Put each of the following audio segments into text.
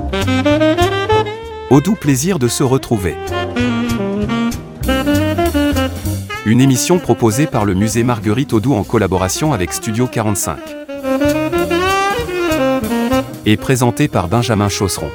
Au doux plaisir de se retrouver. Une émission proposée par le musée Marguerite Audoux en collaboration avec Studio 45. Et présentée par Benjamin Chausseron.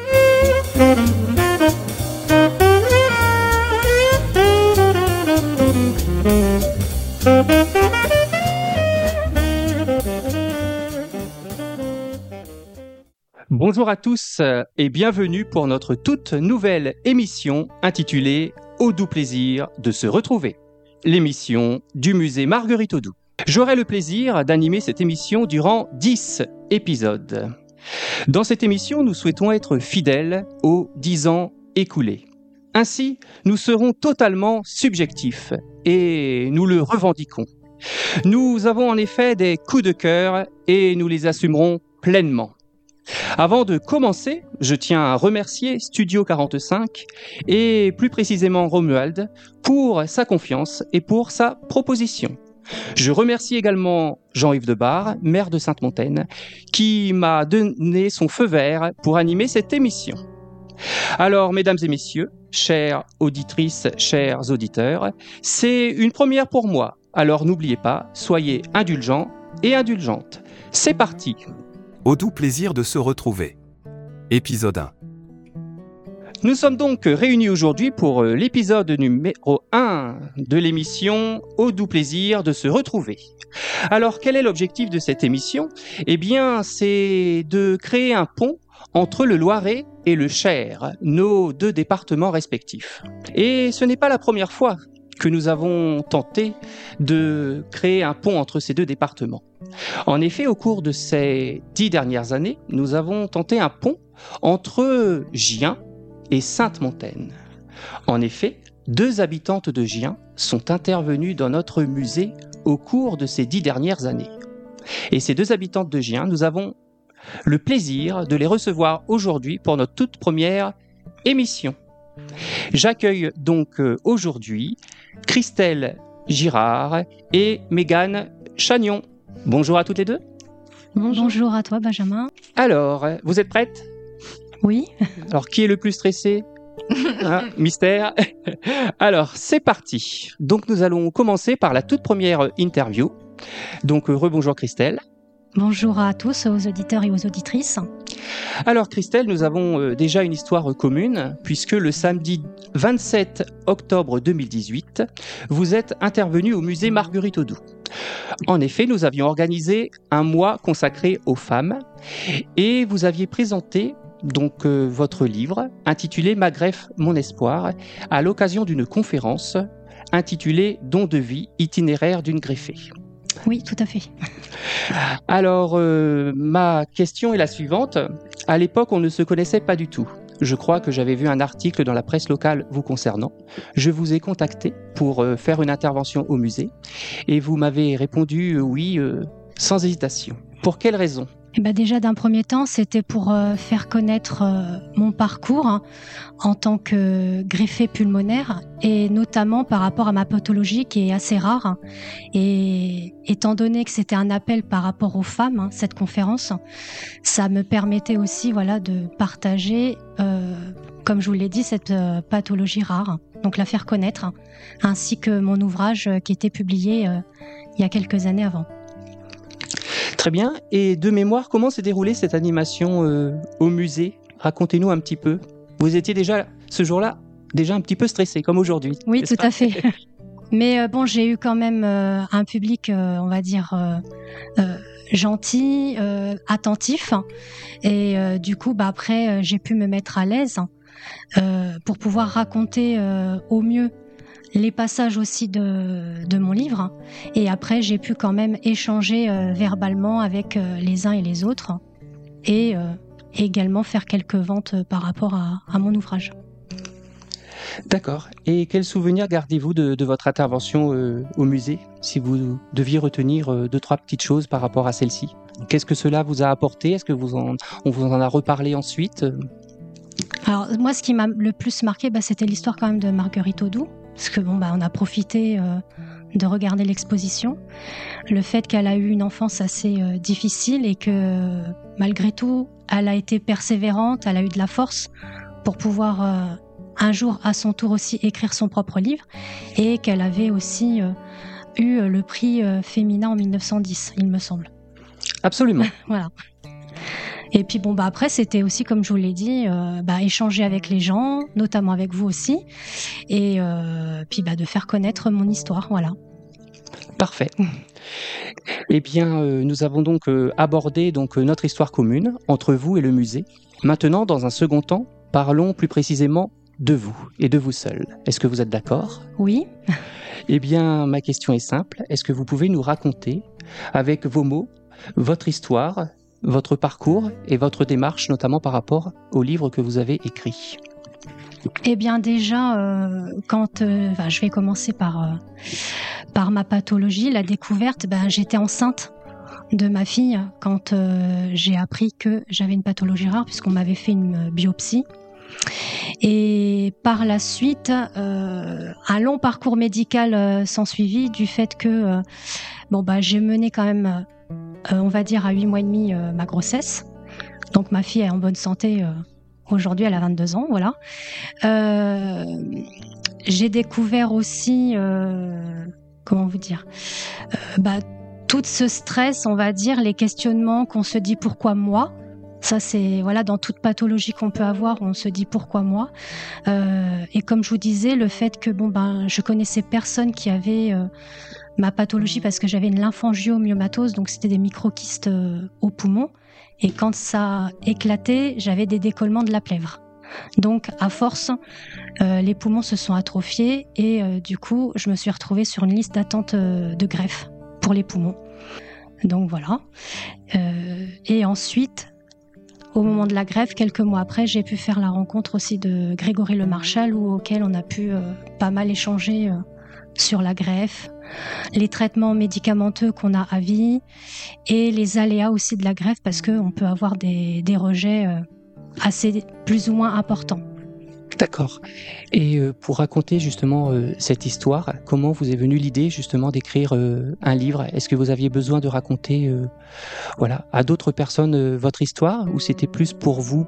Bonjour à tous et bienvenue pour notre toute nouvelle émission intitulée « Au doux plaisir de se retrouver », l'émission du musée Marguerite Audoux. J'aurai le plaisir d'animer cette émission durant 10 épisodes. Dans cette émission, nous souhaitons être fidèles aux 10 ans écoulés. Ainsi, nous serons totalement subjectifs et nous le revendiquons. Nous avons en effet des coups de cœur et nous les assumerons pleinement. Avant de commencer, je tiens à remercier Studio 45 et plus précisément Romuald pour sa confiance et pour sa proposition. Je remercie également Jean-Yves Debar, maire de Sainte-Montaine, qui m'a donné son feu vert pour animer cette émission. Alors, mesdames et messieurs, chères auditrices, chers auditeurs, c'est une première pour moi. Alors n'oubliez pas, soyez indulgents et indulgentes. C'est parti! Au doux plaisir de se retrouver. Épisode 1. Nous sommes donc réunis aujourd'hui pour l'épisode numéro 1 de l'émission « Au doux plaisir de se retrouver ». Alors, quel est l'objectif de cette émission ? Eh bien, c'est de créer un pont entre le Loiret et le Cher, nos deux départements respectifs. Et ce n'est pas la première fois que nous avons tenté de créer un pont entre ces deux départements. En effet, au cours de ces 10 dernières années, nous avons tenté un pont entre Gien et Sainte-Montaine. En effet, 2 habitantes de Gien sont intervenues dans notre musée au cours de ces 10 dernières années. Et ces 2 habitantes de Gien, nous avons le plaisir de les recevoir aujourd'hui pour notre toute première émission. J'accueille donc aujourd'hui Christelle Girard et Mégane Chagnon. Bonjour à toutes les deux. Bonjour à toi, Benjamin. Alors, vous êtes prêtes ? Oui. Alors, qui est le plus stressé ? Mystère. Alors, c'est parti. Donc, nous allons commencer par la toute première interview. Donc, rebonjour Christelle. Bonjour à tous, aux auditeurs et aux auditrices. Alors Christelle, nous avons déjà une histoire commune, puisque le samedi 27 octobre 2018, vous êtes intervenue au musée Marguerite Audoux. En effet, nous avions organisé un mois consacré aux femmes, et vous aviez présenté donc votre livre, intitulé « Ma greffe, mon espoir », à l'occasion d'une conférence intitulée « Don de vie, itinéraire d'une greffée ». Oui, tout à fait. Alors, ma question est la suivante. À l'époque, on ne se connaissait pas du tout. Je crois que j'avais vu un article dans la presse locale vous concernant. Je vous ai contacté pour faire une intervention au musée et vous m'avez répondu oui, sans hésitation. Pour quelle raison ? Déjà, d'un premier temps, c'était pour faire connaître mon parcours en tant que greffée pulmonaire et notamment par rapport à ma pathologie qui est assez rare. Et étant donné que c'était un appel par rapport aux femmes, cette conférence, ça me permettait aussi de partager, comme je vous l'ai dit, cette pathologie rare. Donc la faire connaître, ainsi que mon ouvrage qui était publié il y a quelques années avant. Très bien. Et de mémoire, comment s'est déroulée cette animation au musée ? Racontez-nous un petit peu. Vous étiez déjà, ce jour-là, un petit peu stressé, comme aujourd'hui. Oui, tout à fait. Mais j'ai eu quand même un public, on va dire, gentil, attentif. Et du coup, après, j'ai pu me mettre à l'aise pour pouvoir raconter au mieux les passages aussi de mon livre. Et après, j'ai pu quand même échanger verbalement avec les uns et les autres et également faire quelques ventes par rapport à mon ouvrage. D'accord. Et quel souvenir gardez-vous de votre intervention au musée, si vous deviez retenir 2-3 petites choses par rapport à celle-ci ? Qu'est-ce que cela vous a apporté ? Est-ce que on vous en a reparlé ensuite ? Alors, moi, ce qui m'a le plus marqué, c'était l'histoire quand même de Marguerite Audoux. Parce que on a profité de regarder l'exposition. Le fait qu'elle a eu une enfance assez difficile et que malgré tout, elle a été persévérante, elle a eu de la force pour pouvoir un jour à son tour aussi écrire son propre livre, et qu'elle avait aussi eu le prix féminin en 1910, il me semble. Absolument. Voilà. Et puis après c'était aussi, comme je vous l'ai dit, échanger avec les gens, notamment avec vous aussi, et puis de faire connaître mon histoire, voilà. Parfait. Eh bien, nous avons donc abordé notre histoire commune entre vous et le musée. Maintenant, dans un second temps, parlons plus précisément de vous et de vous seul. Est-ce que vous êtes d'accord ? Oui. Eh bien, ma question est simple. Est-ce que vous pouvez nous raconter, avec vos mots, votre histoire, votre parcours et votre démarche, notamment par rapport au livre que vous avez écrit ? Eh bien déjà, je vais commencer par ma pathologie, la découverte. J'étais enceinte de ma fille quand j'ai appris que j'avais une pathologie rare, puisqu'on m'avait fait une biopsie. Et par la suite, un long parcours médical s'ensuivit, du fait que j'ai mené quand même, on va dire à 8 mois et demi, ma grossesse. Donc ma fille est en bonne santé. Aujourd'hui, elle a 22 ans, voilà. J'ai découvert aussi, tout ce stress, on va dire, les questionnements qu'on se dit pourquoi moi. Ça, c'est dans toute pathologie qu'on peut avoir, on se dit pourquoi moi. Et comme je vous disais, le fait que je connaissais personne qui avait ma pathologie, parce que j'avais une lymphangiomyomatose, donc c'était des microkystes au poumon. Et quand ça éclatait, j'avais des décollements de la plèvre. Donc, à force, les poumons se sont atrophiés et du coup, je me suis retrouvée sur une liste d'attente de greffe pour les poumons. Donc voilà. Et ensuite, au moment de la greffe, quelques mois après, j'ai pu faire la rencontre aussi de Grégory Lemarchal, auquel on a pu pas mal échanger sur la greffe, les traitements médicamenteux qu'on a à vie et les aléas aussi de la greffe, parce qu'on peut avoir des rejets assez plus ou moins importants. D'accord. Et pour raconter justement cette histoire, comment vous est venue l'idée justement d'écrire un livre ? Est-ce que vous aviez besoin de raconter à d'autres personnes votre histoire, ou c'était plus pour vous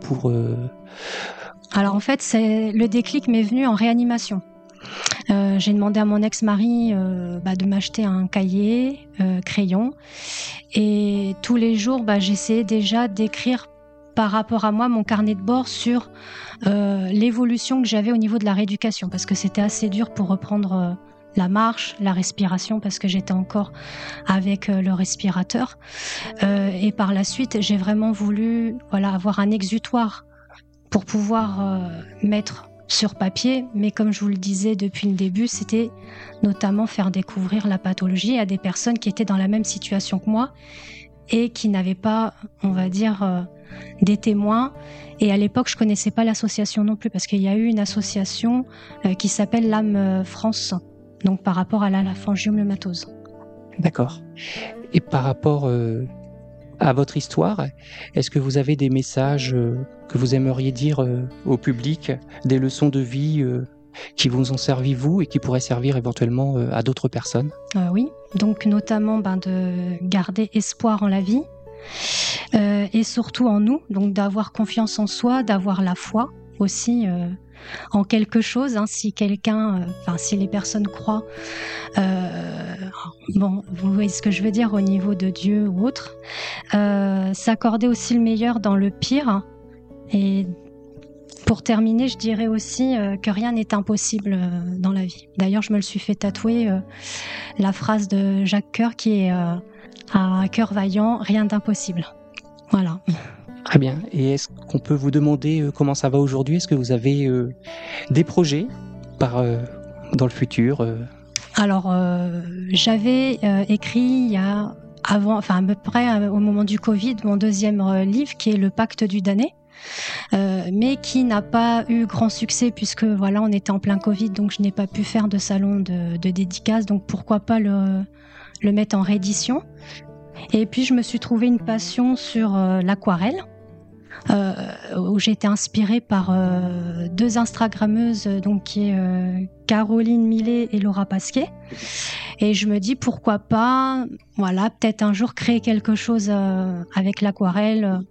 Alors en fait, le déclic m'est venu en réanimation. J'ai demandé à mon ex-mari de m'acheter un cahier, crayon, et tous les jours j'essayais déjà d'écrire par rapport à moi mon carnet de bord sur l'évolution que j'avais au niveau de la rééducation, parce que c'était assez dur pour reprendre la marche, la respiration, parce que j'étais encore avec le respirateur, et par la suite j'ai vraiment voulu avoir un exutoire pour pouvoir mettre sur papier, mais comme je vous le disais depuis le début, c'était notamment faire découvrir la pathologie à des personnes qui étaient dans la même situation que moi et qui n'avaient pas, on va dire, des témoins. Et à l'époque, je connaissais pas l'association non plus, parce qu'il y a eu une association qui s'appelle l'âme France, donc par rapport à la lymphangiomyomatose. D'accord. Et par rapport à votre histoire, est-ce que vous avez des messages que vous aimeriez dire au public, des leçons de vie qui vous ont servi vous et qui pourraient servir éventuellement à d'autres personnes ? Oui, donc notamment de garder espoir en la vie et surtout en nous, donc d'avoir confiance en soi, d'avoir la foi aussi en quelque chose, si si les personnes croient, vous voyez ce que je veux dire au niveau de Dieu ou autre, s'accorder aussi le meilleur dans le pire. Et pour terminer, je dirais aussi que rien n'est impossible dans la vie. D'ailleurs, je me le suis fait tatouer, la phrase de Jacques Coeur qui est un cœur vaillant, rien d'impossible. Voilà. Très bien. Et est-ce qu'on peut vous demander comment ça va aujourd'hui ? Est-ce que vous avez des projets dans le futur Alors, j'avais écrit à peu près au moment du Covid, mon deuxième livre qui est Le Pacte du damné, mais qui n'a pas eu grand succès puisque on était en plein Covid, donc je n'ai pas pu faire de salon de dédicace, donc pourquoi pas le mettre en réédition. Et puis je me suis trouvé une passion sur l'aquarelle, où j'ai été inspirée par deux Instagrammeuses, donc qui est Caroline Millet et Laura Pasquet. Et je me dis pourquoi pas, peut-être un jour créer quelque chose avec l'aquarelle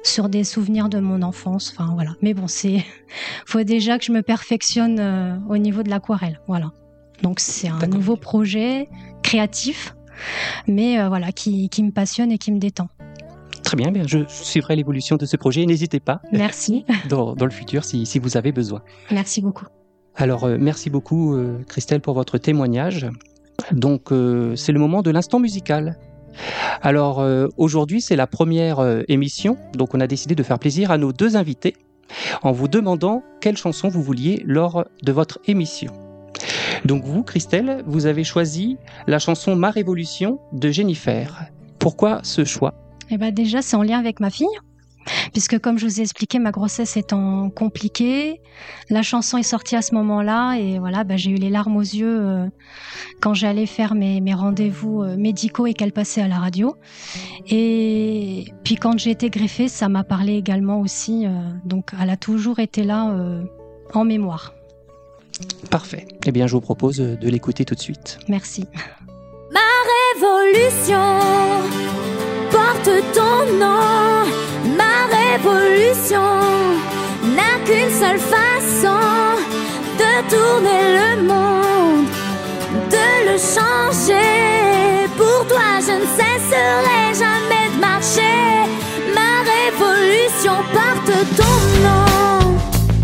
sur des souvenirs de mon enfance. Enfin voilà. Mais bon, faut déjà que je me perfectionne au niveau de l'aquarelle. Voilà. Donc c'est un nouveau projet créatif, mais voilà, qui me passionne et qui me détend. Très bien, je suivrai l'évolution de ce projet. N'hésitez pas. Merci. dans le futur, si vous avez besoin. Merci beaucoup. Alors, merci beaucoup, Christelle, pour votre témoignage. Donc, c'est le moment de l'instant musical. Alors, aujourd'hui, c'est la première émission. Donc, on a décidé de faire plaisir à nos deux invités en vous demandant quelle chanson vous vouliez lors de votre émission. Donc, vous, Christelle, vous avez choisi la chanson Ma Révolution de Jennifer. Pourquoi ce choix ? Eh ben déjà, c'est en lien avec ma fille, puisque comme je vous ai expliqué, ma grossesse étant compliquée, la chanson est sortie à ce moment-là, et voilà, j'ai eu les larmes aux yeux quand j'allais faire mes rendez-vous médicaux et qu'elle passait à la radio. Et puis quand j'ai été greffée, ça m'a parlé également aussi, donc elle a toujours été là en mémoire. Parfait. Eh bien, je vous propose de l'écouter tout de suite. Merci. Ma révolution porte ton nom, ma révolution n'a qu'une seule façon de tourner le monde, de le changer. Pour toi je ne cesserai jamais de marcher, ma révolution porte ton nom.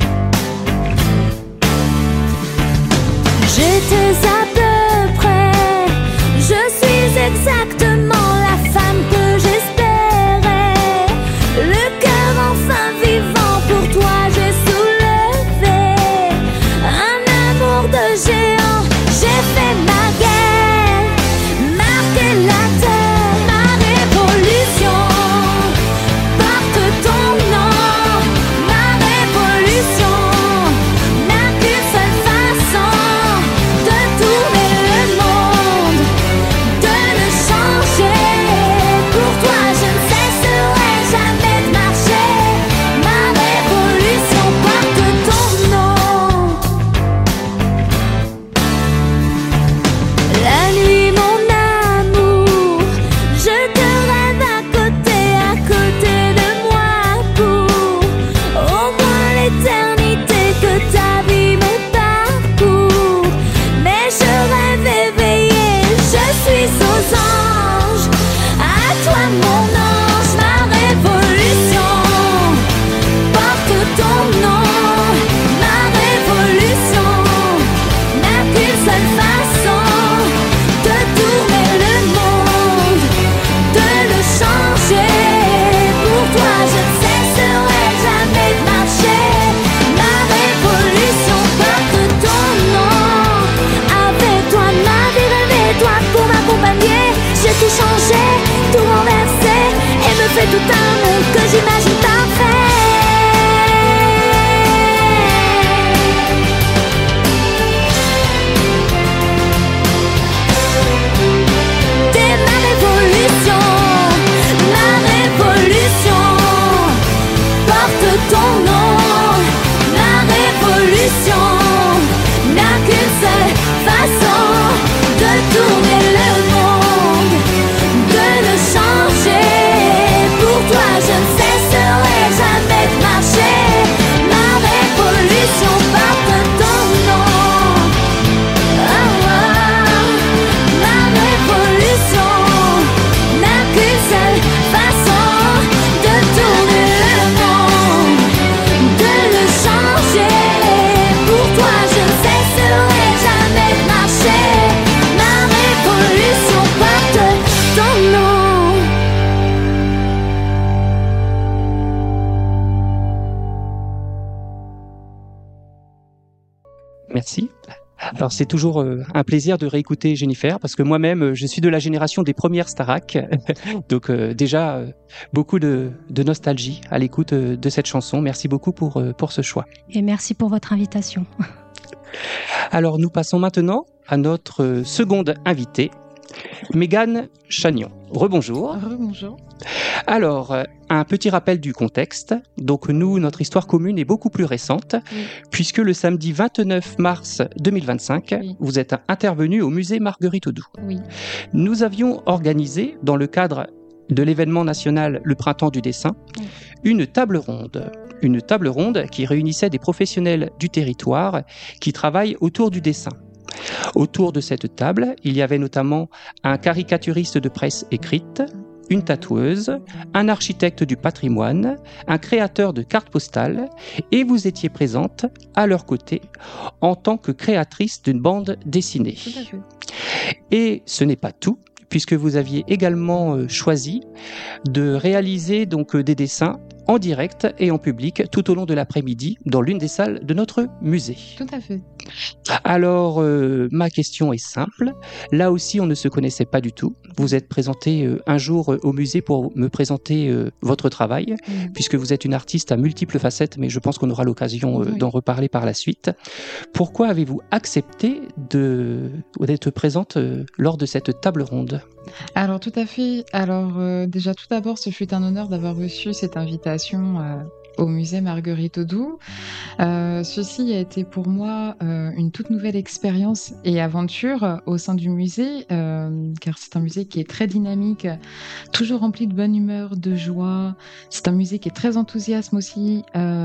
J'étais à peu près, je suis exactement la femme que j'espérais, le cœur enfin vivant, pour toi j'ai soulevé un amour de géant, j'ai fait ma guerre, marqué la terre, ma révolution porte ton nom, ma révolution n'a qu'une seule façon de tourner le monde, de le changer. Pour toi je ne cesserai jamais de marcher, ma révolution porte ton nom. La nuit mon amour, je te rêve à côté de moi, pour au moins l'éternité que ta vie me parcourt. Mais je rêve éveillé, je suis aux anges, à toi mon ange, ma révolution porte ton nom, ma révolution n'a qu'une seule façon de tourner le monde, de le changer. Pour toi je ne cesserai jamais de marcher, ma révolution porte ton nom. Avec toi ma vie rêvée, toi pour m'accompagner, j'ai tout changé, tout renversé, et me fait tout un monde que j'imagine parfait. T'es ma révolution porte ton nom, ma révolution n'a qu'une seule façon de tourner le monde, de le changer. Pour toi je ne cesserai jamais de marcher, ma révolution porte ton nom. Oh, oh, ma révolution n'a qu'une seule façon de tourner le monde, de le changer. Pour toi je ne cesserai jamais de marcher, ma révolution porte ton nom. Merci. Alors, c'est toujours un plaisir de réécouter Jennifer, parce que moi-même, je suis de la génération des premières Starac. Donc, déjà, beaucoup de nostalgie à l'écoute de cette chanson. Merci beaucoup pour ce choix. Et merci pour votre invitation. Alors, nous passons maintenant à notre seconde invitée, Mégane Chagnon. Rebonjour. Rebonjour. Alors, un petit rappel du contexte. Donc nous, notre histoire commune est beaucoup plus récente, puisque le samedi 29 mars 2025, vous êtes intervenu au musée Marguerite Audoux. Oui. Nous avions organisé, dans le cadre de l'événement national Le Printemps du dessin, une table ronde. Une table ronde qui réunissait des professionnels du territoire qui travaillent autour du dessin. Autour de cette table, il y avait notamment un caricaturiste de presse écrite, une tatoueuse, un architecte du patrimoine, un créateur de cartes postales, et vous étiez présente à leur côté en tant que créatrice d'une bande dessinée. Tout à fait. Et ce n'est pas tout, puisque vous aviez également choisi de réaliser donc des dessins en direct et en public tout au long de l'après-midi dans l'une des salles de notre musée. Tout à fait. Alors, ma question est simple. Là aussi, on ne se connaissait pas du tout. Vous êtes présenté un jour au musée pour me présenter votre travail, puisque vous êtes une artiste à multiples facettes, mais je pense qu'on aura l'occasion d'en reparler par la suite. Pourquoi avez-vous accepté d'être présente lors de cette table ronde ? Alors, tout à fait. Alors, déjà, tout d'abord, ce fut un honneur d'avoir reçu cette invitation au musée Marguerite Audoux. Ceci a été pour moi une toute nouvelle expérience et aventure au sein du musée, car c'est un musée qui est très dynamique, toujours rempli de bonne humeur, de joie. C'est un musée qui est très enthousiaste aussi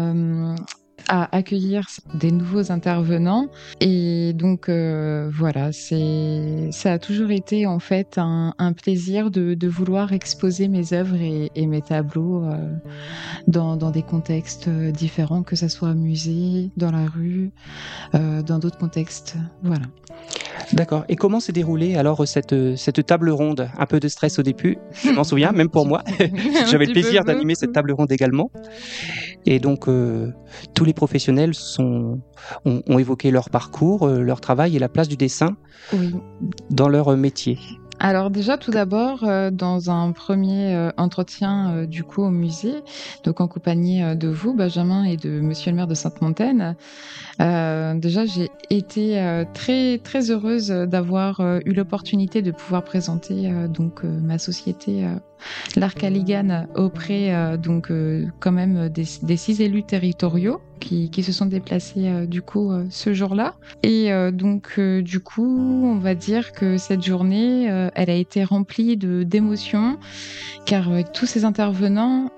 à accueillir des nouveaux intervenants. Et donc, voilà, ça a toujours été en fait un plaisir de vouloir exposer mes œuvres et mes tableaux dans des contextes différents, que ce soit au musée, dans la rue, dans d'autres contextes. Voilà. D'accord. Et comment s'est déroulée alors cette table ronde ? Un peu de stress au début, je m'en souviens, même pour moi. J'avais le plaisir d'animer cette table ronde également. Et donc, tous les professionnels ont évoqué leur parcours, leur travail et la place du dessin dans leur métier. Alors déjà, tout d'abord, dans un premier entretien du coup au musée, donc en compagnie de vous, Benjamin, et de Monsieur le maire de Sainte-Montaine, déjà j'ai été très très heureuse d'avoir eu l'opportunité de pouvoir présenter donc ma société l'Arc Caligane auprès donc quand même des 6 élus territoriaux qui se sont déplacés du coup ce jour-là. Et donc du coup, on va dire que cette journée, elle a été remplie d'émotions, car avec tous ces intervenants,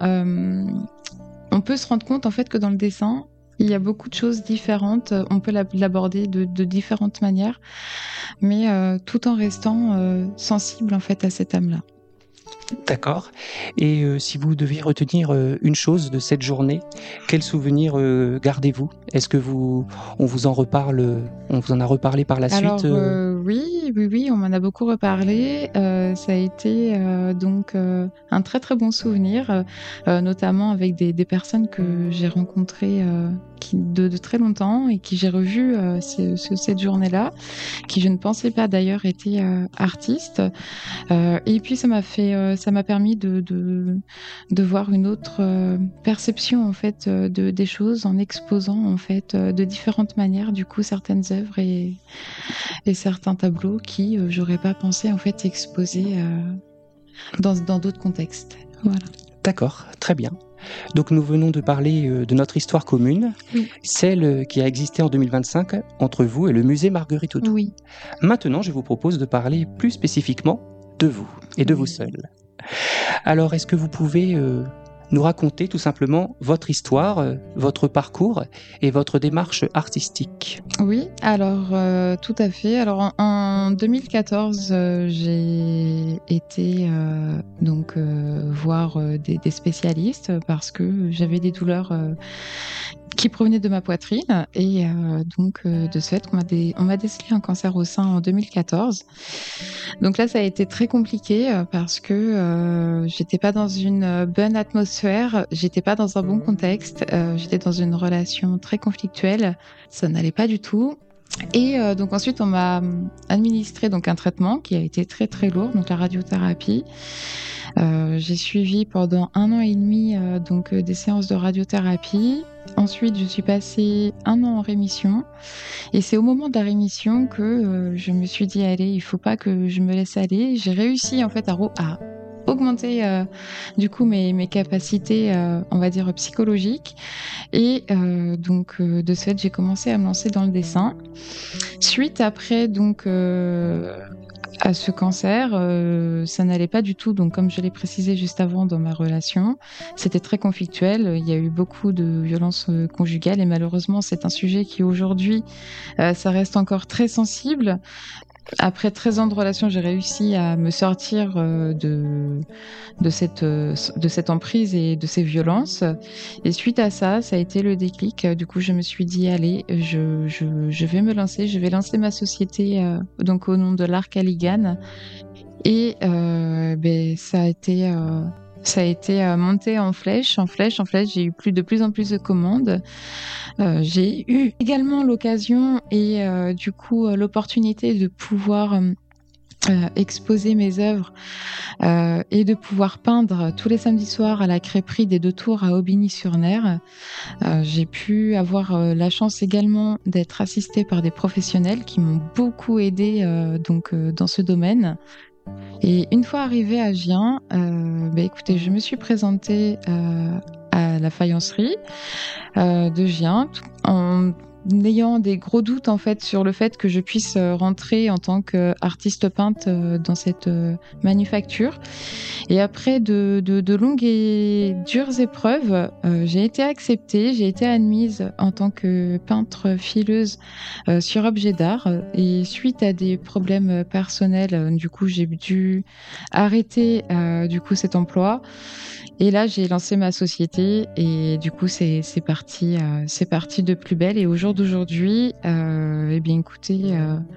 on peut se rendre compte en fait que dans le dessin, il y a beaucoup de choses différentes. On peut l'aborder de différentes manières, mais tout en restant sensible en fait à cette âme-là. D'accord. Et si vous deviez retenir une chose de cette journée, quel souvenir gardez-vous ? Est-ce que on vous en a reparlé par la suite ? Oui, on m'en a beaucoup reparlé. Ça a été donc un très très bon souvenir, notamment avec des personnes que j'ai rencontrées de très longtemps et qui j'ai revues cette journée-là, qui je ne pensais pas d'ailleurs étaient artistes. Et puis ça m'a permis de voir une autre perception en fait des choses, en exposant en fait de différentes manières du coup certaines œuvres et certains tableaux qui j'aurais pas pensé en fait exposer dans d'autres contextes. Voilà. D'accord, très bien. Donc nous venons de parler de notre histoire commune, celle qui a existé en 2025 entre vous et le musée Marguerite Audoux. Oui. Maintenant, je vous propose de parler plus spécifiquement de vous et de vous seul. Alors, est-ce que vous pouvez nous raconter tout simplement votre histoire, votre parcours et votre démarche artistique ? Oui, alors tout à fait. Alors en 2014, j'ai été donc voir des spécialistes parce que j'avais des douleurs qui provenaient de ma poitrine et donc de ce fait on m'a décelé un cancer au sein en 2014. Donc là ça a été très compliqué parce que j'étais pas dans une bonne atmosphère, j'étais pas dans un bon contexte, j'étais dans une relation très conflictuelle, ça n'allait pas du tout. Et donc ensuite on m'a administré donc un traitement qui a été très très lourd, donc la radiothérapie. J'ai suivi pendant 1 an et demi donc des séances de radiothérapie. Ensuite, je suis passée 1 an en rémission. Et c'est au moment de la rémission que je me suis dit, allez, il faut pas que je me laisse aller. J'ai réussi en fait à augmenter du coup mes capacités, on va dire psychologiques. Et donc de ce fait, j'ai commencé à me lancer dans le dessin. Suite après donc à ce cancer, ça n'allait pas du tout. Donc, comme je l'ai précisé juste avant dans ma relation, c'était très conflictuel. Il y a eu beaucoup de violences conjugales et malheureusement, c'est un sujet qui aujourd'hui, ça reste encore très sensible. Après 13 ans de relation, j'ai réussi à me sortir de cette emprise et de ces violences. Et suite à ça, ça a été le déclic. Du coup, je me suis dit, allez, je vais me lancer. Je vais lancer ma société donc au nom de l'Arc Aligan. Et ça a été monté en flèche. J'ai eu de plus en plus de commandes. J'ai eu également l'occasion et du coup l'opportunité de pouvoir exposer mes œuvres et de pouvoir peindre tous les samedis soirs à la crêperie des Deux Tours à Aubigny-sur-Ner. J'ai pu avoir la chance également d'être assistée par des professionnels qui m'ont beaucoup aidée dans ce domaine. Et une fois arrivée à Gien, écoutez, je me suis présentée à la faïencerie de Gien en ayant des gros doutes en fait sur le fait que je puisse rentrer en tant qu'artiste peinte dans cette manufacture. Et après de longues et dures épreuves, j'ai été acceptée, j'ai été admise en tant que peintre fileuse sur objet d'art. Et suite à des problèmes personnels, du coup, j'ai dû arrêter cet emploi. Et là, j'ai lancé ma société et du coup, c'est parti de plus belle. Et au jour d'aujourd'hui, écoutez,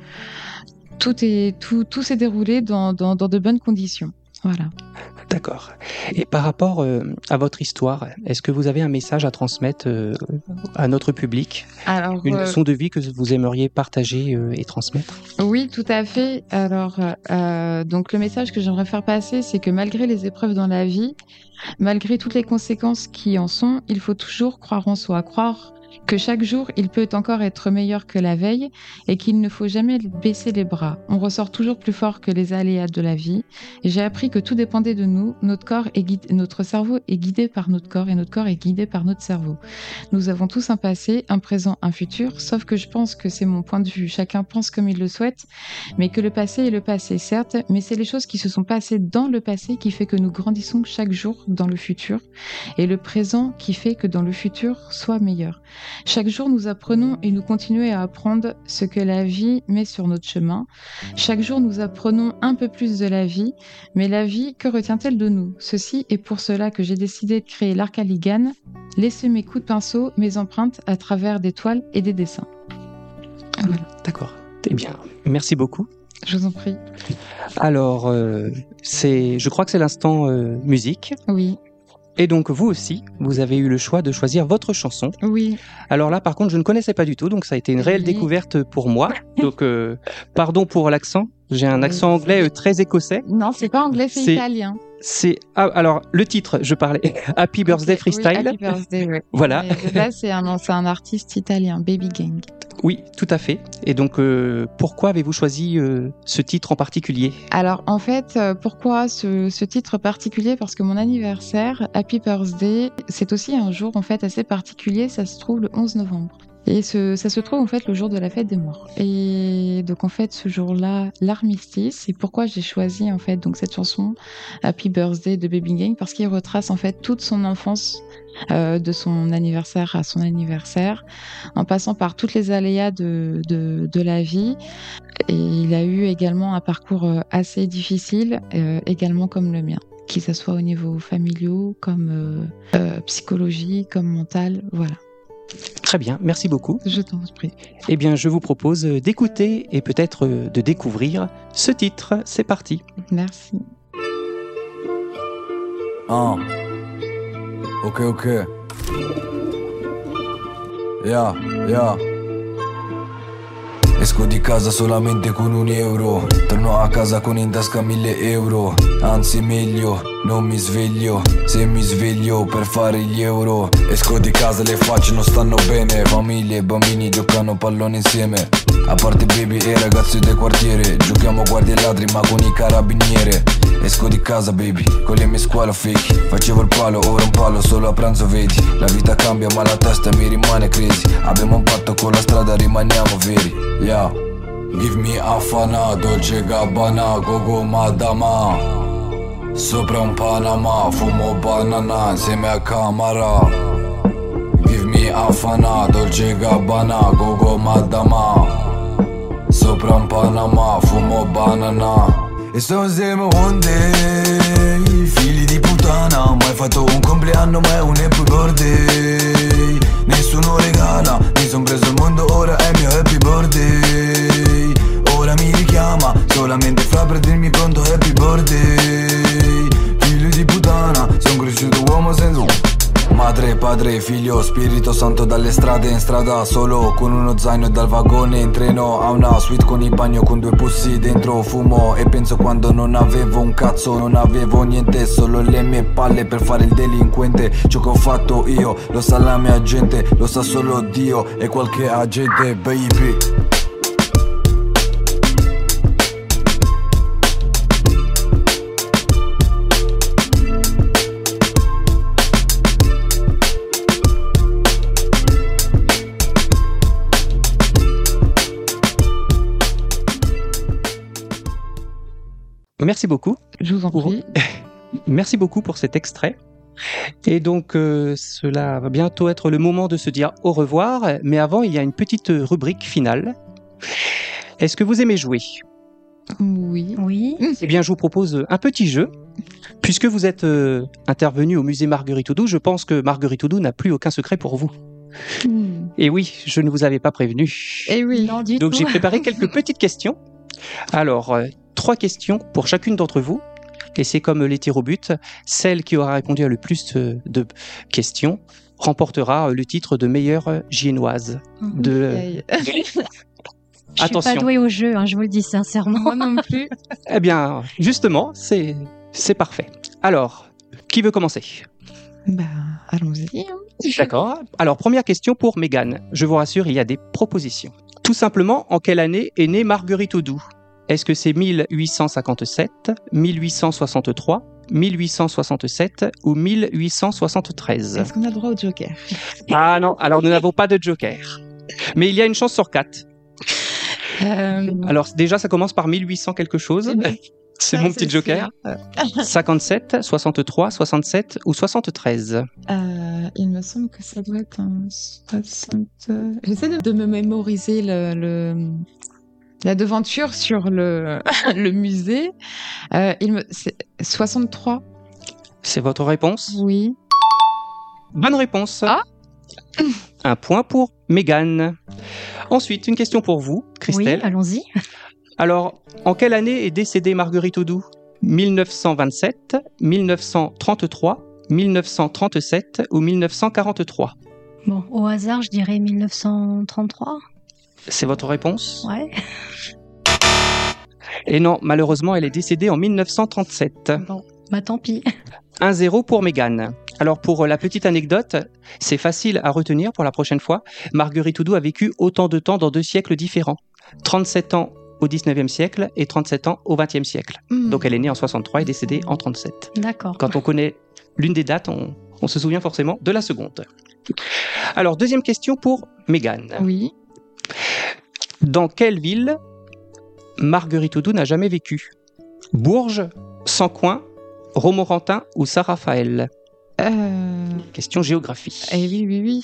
tout s'est déroulé dans de bonnes conditions. Voilà. D'accord. Et par rapport à votre histoire, est-ce que vous avez un message à transmettre à notre public? Alors, une leçon de vie que vous aimeriez partager et transmettre? Oui, tout à fait. Alors, donc le message que j'aimerais faire passer, c'est que malgré les épreuves dans la vie, malgré toutes les conséquences qui en sont, il faut toujours croire en soi, croire que chaque jour, il peut encore être meilleur que la veille et qu'il ne faut jamais baisser les bras. On ressort toujours plus fort que les aléas de la vie. Et j'ai appris que tout dépendait de nous. Notre cerveau est guidé par notre corps et notre corps est guidé par notre cerveau. Nous avons tous un passé, un présent, un futur, sauf que je pense que c'est mon point de vue. Chacun pense comme il le souhaite, mais que le passé est le passé, certes, mais c'est les choses qui se sont passées dans le passé qui fait que nous grandissons chaque jour dans le futur et le présent qui fait que dans le futur soit meilleur. Chaque jour, nous apprenons et nous continuons à apprendre ce que la vie met sur notre chemin. Chaque jour, nous apprenons un peu plus de la vie, mais la vie, que retient-elle de nous? Ceci est pour cela que j'ai décidé de créer l'Arc Aligan, laisser mes coups de pinceau, mes empreintes à travers des toiles et des dessins. Voilà. D'accord. Eh bien, merci beaucoup. Je vous en prie. Alors, je crois que c'est l'instant musique. Oui. Et donc vous aussi, vous avez eu le choix de choisir votre chanson. Oui. Alors là, par contre, je ne connaissais pas du tout, donc ça a été une réelle découverte pour moi. Donc, pardon pour l'accent. J'ai un accent anglais très écossais. Non, c'est pas anglais, c'est italien. Alors le titre, je parlais Happy Birthday Freestyle. Oui, Happy Birthday, oui. Voilà. Et là, c'est un artiste italien, Baby Gang. Oui, tout à fait. Et donc, pourquoi avez-vous choisi ce titre en particulier? Alors, en fait, pourquoi ce titre particulier? Parce que mon anniversaire, Happy Birthday, c'est aussi un jour en fait assez particulier. Ça se trouve le 11 novembre. Et ça se trouve en fait le jour de la fête des morts. Et donc en fait ce jour-là, l'armistice. Et pourquoi j'ai choisi en fait donc cette chanson Happy Birthday de Baby Gang? Parce qu'il retrace en fait toute son enfance. De son anniversaire à son anniversaire, en passant par toutes les aléas de la vie. Et il a eu également un parcours assez difficile, également comme le mien, qu'il ce soit au niveau familial, comme psychologie, comme mental, voilà. Très bien, merci beaucoup. Je t'en prie. Eh bien, je vous propose d'écouter et peut-être de découvrir ce titre. C'est parti. Merci. Ok. Yeah. Esco di casa solamente con €1. Torno a casa con in tasca €1.000. Anzi meglio, non mi sveglio. Se mi sveglio per fare gli euro. Esco di casa, le facce non stanno bene. Famiglie e bambini giocano pallone insieme. A parte baby e ragazzi del quartiere. Giochiamo guardie e ladri ma con i carabiniere. Esco di casa baby, con le mie squalo fake. Facevo il palo, ora un palo, solo a pranzo vedi. La vita cambia ma la testa mi rimane crazy. Abbiamo un patto con la strada, rimaniamo veri. Yeah, Give me Afana, Dolce Gabbana, Gogo Madama. Sopra un Panama, fumo banana insieme a Camara. Give me Afana, Dolce Gabbana, Gogo Madama. Sopra un Panama, fumo banana. E sto insieme one day, figli di puttana. Mai fatto un compleanno, ma è un happy birthday. Nessuno regala, mi son preso il mondo, ora è mio happy birthday. Ora mi richiama, solamente fra per dirmi pronto happy birthday. Figlio di puttana, son cresciuto uomo senza madre, padre, figlio, Spirito Santo dalle strade in strada solo con uno zaino e dal vagone in treno a una suite con il bagno con 2 pussi dentro. Fumo e penso quando non avevo un cazzo, non avevo niente, solo le mie palle per fare il delinquente. Ciò che ho fatto io lo sa la mia gente, lo sa solo Dio e qualche agente, baby. Merci beaucoup. Je vous en prie. Merci beaucoup pour cet extrait. Et donc, cela va bientôt être le moment de se dire au revoir. Mais avant, il y a une petite rubrique finale. Est-ce que vous aimez jouer ? Oui. Oui. Eh bien, je vous propose un petit jeu. Puisque vous êtes intervenu au musée Marguerite Audoux, je pense que Marguerite Audoux n'a plus aucun secret pour vous. Et oui, je ne vous avais pas prévenu. Et oui. Non, du Donc, tout. j'ai préparé quelques petites questions. Alors, 3 questions pour chacune d'entre vous. Et c'est comme les tirs au but. Celle qui aura répondu à le plus de questions remportera le titre de meilleure giennoise. Aïe. Je suis pas Attention. douée au jeu, hein, je vous le dis sincèrement. Moi non plus. Eh bien, justement, c'est parfait. Alors, qui veut commencer ? Bah, allons-y. Hein. D'accord. Alors, première question pour Mégane. Je vous rassure, il y a des propositions. Tout simplement, en quelle année est née Marguerite Audoux ? Est-ce que c'est 1857, 1863, 1867 ou 1873 ? Est-ce qu'on a le droit au joker? Ah non, alors nous n'avons pas de joker. Mais il y a une chance sur 4. Alors déjà, ça commence par 1800 quelque chose. C'est mon petit joker. 57, 63, 67 ou 73 ? Il me semble que ça doit être un 60... J'essaie de me mémoriser la devanture sur le musée. C'est 63. C'est votre réponse ? Oui. Bonne réponse. Ah. Un point pour Mégane. Ensuite, une question pour vous, Christelle. Oui, allons-y. Alors, en quelle année est décédée Marguerite Audoux ? 1927, 1933, 1937 ou 1943 ? Bon, au hasard, je dirais 1933. C'est votre réponse ? Ouais. Et non, malheureusement, elle est décédée en 1937. Bon, bah tant pis. 1-0 pour Mégane. Alors pour la petite anecdote, c'est facile à retenir pour la prochaine fois. Marguerite Audoux a vécu autant de temps dans 2 siècles différents. 37 ans au 19e siècle et 37 ans au 20e siècle. Donc elle est née en 63 et décédée en 37. D'accord. Quand on connaît l'une des dates, on se souvient forcément de la seconde. Alors deuxième question pour Mégane. Oui. Dans quelle ville Marguerite Audoux n'a jamais vécu ? Bourges, Sancoins, Romorantin ou Saint-Raphaël ? Question géographie. Oui.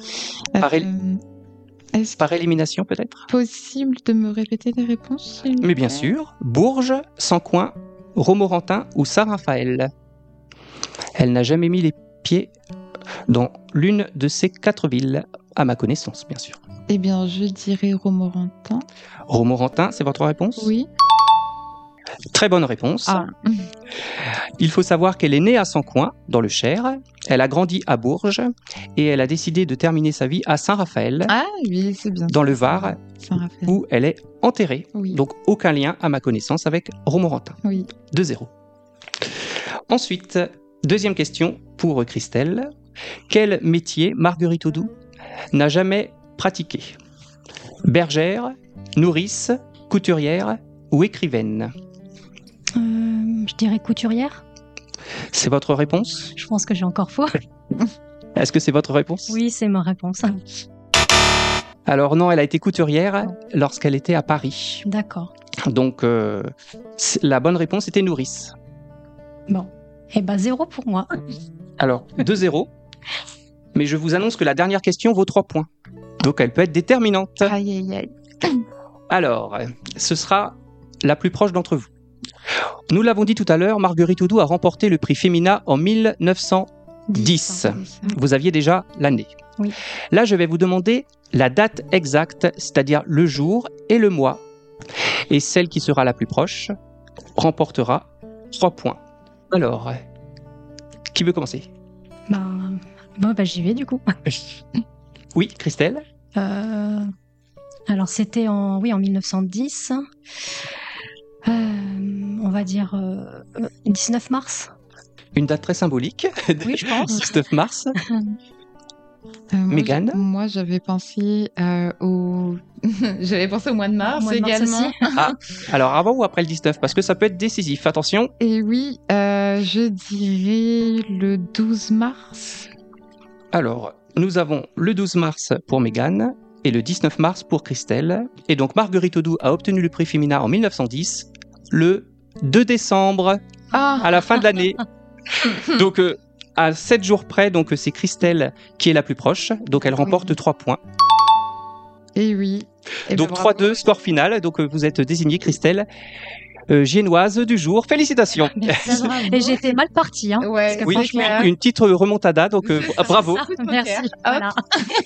Est-ce Par élimination peut-être ? possible de me répéter les réponses, s'il vous Mais bien plaît? sûr. Bourges, Sancoins, Romorantin ou Saint-Raphaël ? Elle n'a jamais mis les pieds dans l'une de ces 4 villes, à ma connaissance, bien sûr. Eh bien, je dirais Romorantin. Romorantin, c'est votre réponse ? Oui. Très bonne réponse. Ah. Il faut savoir qu'elle est née à Sancoins, dans le Cher. Elle a grandi à Bourges et elle a décidé de terminer sa vie à Saint-Raphaël, Ah oui, c'est bien. dans le Var, Saint-Raphaël. où elle est enterrée. Oui. Donc aucun lien, à ma connaissance, avec Romorantin. Oui. 2-0. Ensuite, deuxième question pour Christelle. Quel métier Marguerite Audoux n'a jamais pratiqué ? Bergère, nourrice, couturière ou écrivaine ? Je dirais couturière. C'est votre réponse ? Je pense que j'ai encore faux. Est-ce que c'est votre réponse ? Oui, c'est ma réponse. Alors non, elle a été couturière lorsqu'elle était à Paris. D'accord. Donc la bonne réponse était nourrice. Bon. 0 pour moi. Alors 2-0. Mais je vous annonce que la dernière question vaut 3 points. Donc elle peut être déterminante. Aïe, aïe, aïe. Alors, ce sera la plus proche d'entre vous. Nous l'avons dit tout à l'heure, Marguerite Audoux a remporté le prix Femina en 1910. Vous aviez déjà l'année. Oui. Là, je vais vous demander la date exacte, c'est-à-dire le jour et le mois. Et celle qui sera la plus proche remportera 3 points. Alors, qui veut commencer ? J'y vais du coup. Oui, Christelle ? Alors c'était en 1910. On va dire 19 mars. Une date très symbolique. Oui, je pense. 19 mars. Mégane ? Moi, j'avais pensé au mois de mars Mois de mars également. aussi. Alors avant ou après le 19 ? Parce que ça peut être décisif. Attention. Et oui, je dirais le 12 mars. Alors, nous avons le 12 mars pour Mégane et le 19 mars pour Christelle. Et donc, Marguerite Audoux a obtenu le prix Femina en 1910, le 2 décembre, à la fin de l'année. Donc, à 7 jours près, donc c'est Christelle qui est la plus proche. Donc, elle remporte 3 points. Et oui. Donc, 3-2, score final. Donc, vous êtes désignée, Christelle, génoise du jour. Félicitations. Et j'étais mal partie. Hein, Ouais, parce que Oui, franchement, une petite remontada. Donc, bravo. merci. Hop.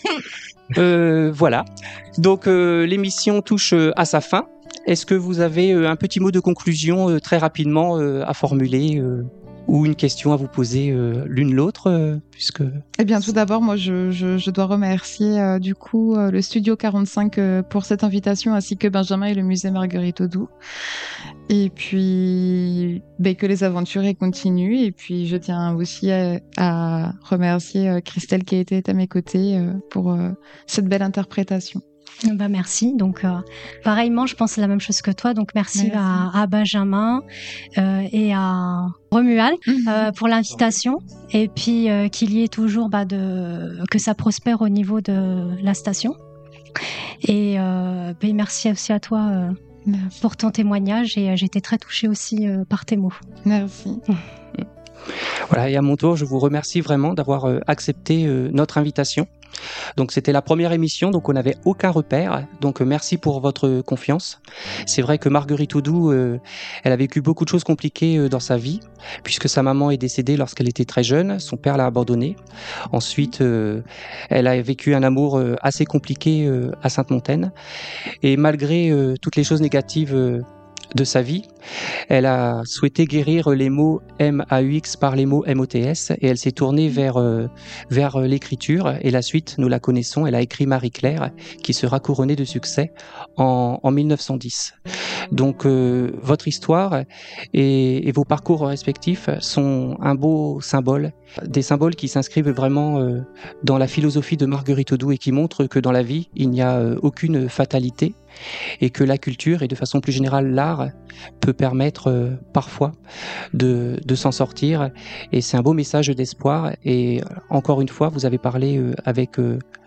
Voilà. Voilà. Donc l'émission touche à sa fin. Est-ce que vous avez un petit mot de conclusion très rapidement à formuler ou une question à vous poser l'une l'autre puisque... Eh bien, tout d'abord, moi, je dois remercier du coup le Studio 45 pour cette invitation, ainsi que Benjamin et le musée Marguerite Audoux. Et puis, que les aventures continuent. Et puis, je tiens aussi à remercier Christelle qui a été à mes côtés pour cette belle interprétation. Merci. Donc, pareillement, je pense la même chose que toi. Donc, merci. À Benjamin et à Romuald pour l'invitation. Et puis, qu'il y ait toujours que ça prospère au niveau de la station. Et merci aussi à toi pour ton témoignage. Et j'étais très touchée aussi par tes mots. Merci. Voilà, et à mon tour, je vous remercie vraiment d'avoir accepté notre invitation. Donc c'était la première émission, donc on n'avait aucun repère. Donc merci pour votre confiance. C'est vrai que Marguerite Audoux, elle a vécu beaucoup de choses compliquées dans sa vie, puisque sa maman est décédée lorsqu'elle était très jeune, son père l'a abandonnée. Ensuite, elle a vécu un amour assez compliqué à Sainte-Montaine. Et malgré toutes les choses négatives de sa vie, elle a souhaité guérir les mots MAUX par les mots MOTS et elle s'est tournée vers l'écriture et la suite, nous la connaissons, elle a écrit Marie-Claire qui sera couronnée de succès en 1910. Donc votre histoire et vos parcours respectifs sont un beau symbole, des symboles qui s'inscrivent vraiment dans la philosophie de Marguerite Audoux et qui montrent que dans la vie, il n'y a aucune fatalité et que la culture et de façon plus générale l'art peut permettre parfois de s'en sortir et c'est un beau message d'espoir et encore une fois vous avez parlé avec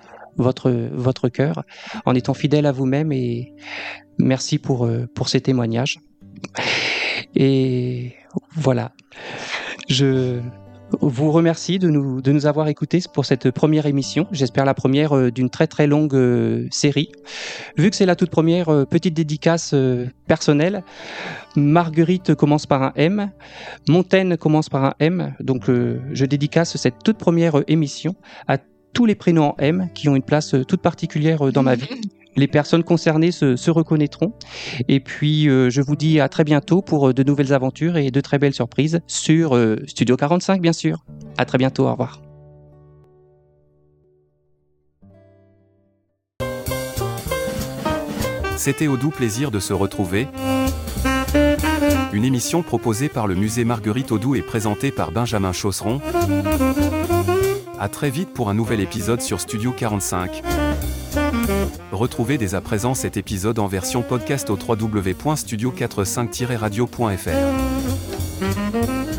votre cœur en étant fidèle à vous-même et merci pour ces témoignages et voilà je vous remercie de nous avoir écoutés pour cette première émission. J'espère la première d'une très très longue série. Vu que c'est la toute première petite dédicace personnelle, Marguerite commence par un M, Montaigne commence par un M, donc je dédicace cette toute première émission à tous les prénoms en M qui ont une place toute particulière dans ma vie. Les personnes concernées se reconnaîtront. Et puis, je vous dis à très bientôt pour de nouvelles aventures et de très belles surprises sur Studio 45, bien sûr. À très bientôt, au revoir. C'était au doux plaisir de se retrouver. Une émission proposée par le musée Marguerite Audoux et présentée par Benjamin Chausseron. À très vite pour un nouvel épisode sur Studio 45. Retrouvez dès à présent cet épisode en version podcast au www.studio45-radio.fr.